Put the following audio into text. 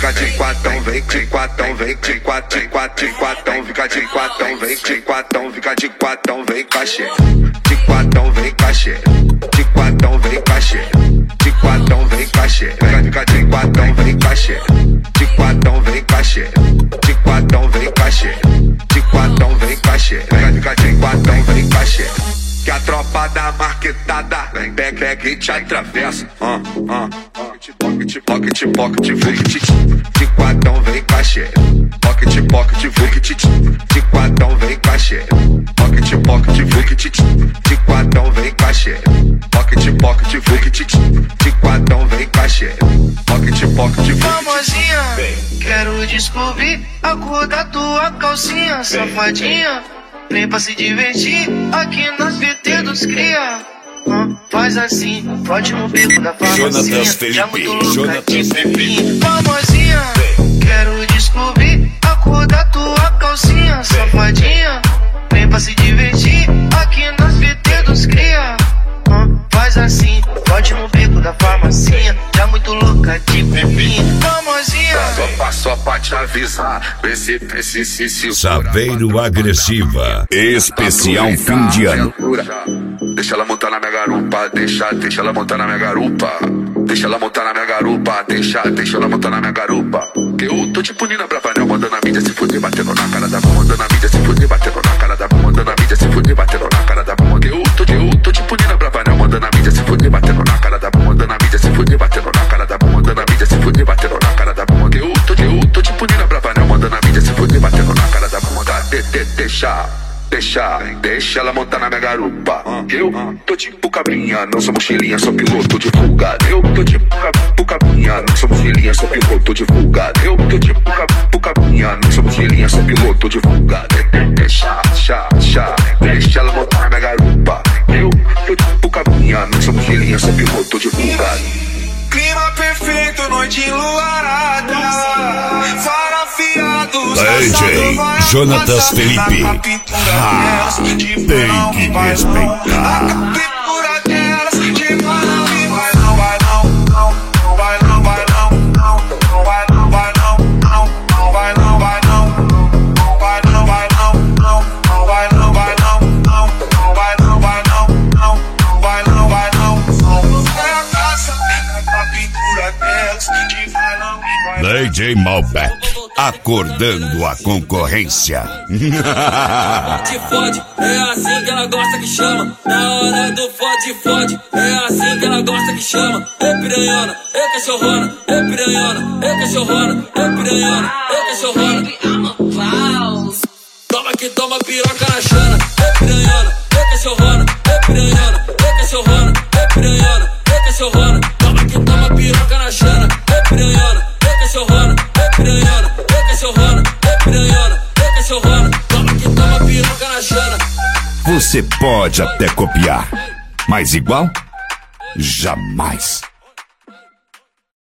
fica de quatão, vem de quatão, vem de quatão, de quatão, fica de quatão, vem de quatão, fica de quatão, vem cachê. De quatão, vem cachê. De quatão, vem cachê. De quatão, vem cachê. Fica de quatão, vem cachê. De quatão, vem cachê. De quatão, vem cachê. De quatão, vem cachê. Fica de quatão, vem cachê. Que a tropa da marquetada pega e te atravessa. Pocket, pocket, pocket, pocket. De quatão vem cachê. Pocket, pocket, pocket. De quatão vem cachê. Pocket, pocket, pocket. De quatão vem cachê. Pocket, pocket, pocket. De quatão vem cachê. Pocket, pocket, pocket. Famosinha, quero descobrir a cor da tua calcinha, safadinha. Vem pra se divertir aqui nas VT dos cria. Faz assim, pode no beco da farmacinha. Já muito louca de pepinho. Famosinha, quero descobrir a cor da tua calcinha, safadinha. Vem pra se divertir aqui nas VT dos cria. Faz assim, pode no beco da farmacinha. Já muito louca de pepinho. Famosinha, só pra te avisar. Se Saveiro Agressiva, especial fim de ano. Deixa ela montar na minha garupa, deixa ela montar na minha garupa. Deixa ela montar na minha garupa, deixa ela montar na minha garupa. Eu tô tipo Nina Bravanel, mandando a mídia se fuder, batendo na cara da mão, mandando a mídia se fuder, batendo na cara da mão, mandando a mídia se fuder, batendo na cara da mão. Eu tô tipo Nina Bravanel, mandando a mídia se fuder, batendo na cara da mão, mandando a mídia se fuder, batendo na cara da mão, mandando a mídia se fuder, batendo na cara da mão. Eu tô tipo Nina Bravanel, mandando a mídia se fuder, batendo na cara da mão. Deixa ela montar na minha garupa. Eu tô tipo cabrinha, não sou mochilinha, sou piloto de fuga. Eu tô tipo cabrinha, não sou mochilinha, sou piloto de fuga. Eu tô tipo cabrinha, não sou mochilinha, sou piloto de fuga. Deixa ela montar na minha garupa. Eu tô tipo cabrinha, não sou mochilinha, sou piloto de fuga. clima perfeito, noite enluarada, farafiado. DJ Jonatas Felipe. Tem que respeitar. A captura delas de mão e vai DJ Malbec, acordando a concorrência. Te fode, é assim que ela gosta que chama. Na hora do fode, é assim que ela gosta que chama. É piranhona, é cachorrona, é piranhona, é cachorrona, é piranhona, é cachorrona. Toma que toma piroca na chana. É piranhona, é cachorrona, é piranhona, é cachorrona, é piranhona, é cachorrona. Toma que toma piroca na chana. É piranhona, é cachorrona, é piranhona, é cachorrona, é piranhona, é cachorrona. Toma que toma piroca na chana. Você pode até copiar, mas igual? Jamais.